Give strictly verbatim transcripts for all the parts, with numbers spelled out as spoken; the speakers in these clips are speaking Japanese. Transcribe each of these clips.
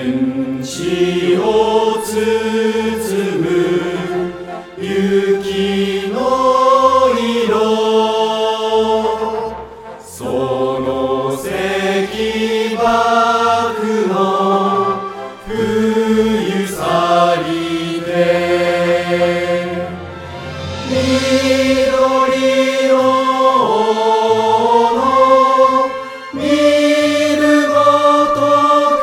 天地を包む雪の色、その石礫の冬去りで緑の尾の見るごとく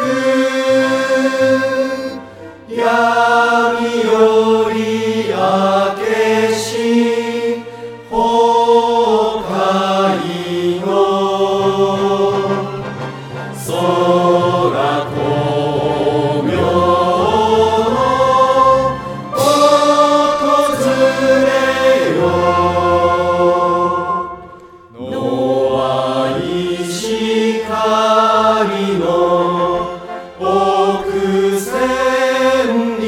闇より明けし崩壊の空光明の訪れよ野合石狩の奥千里、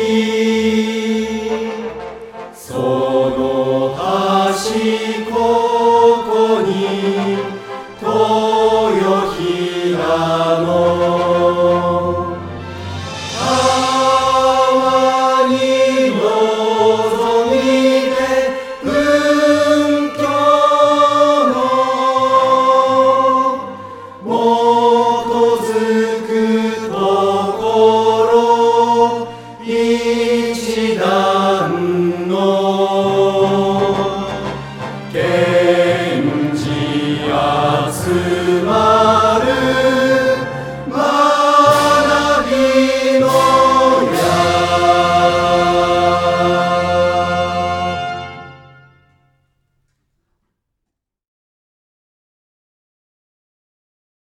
その端ここに豊平の川に望みて雲郷の基づくところ一段の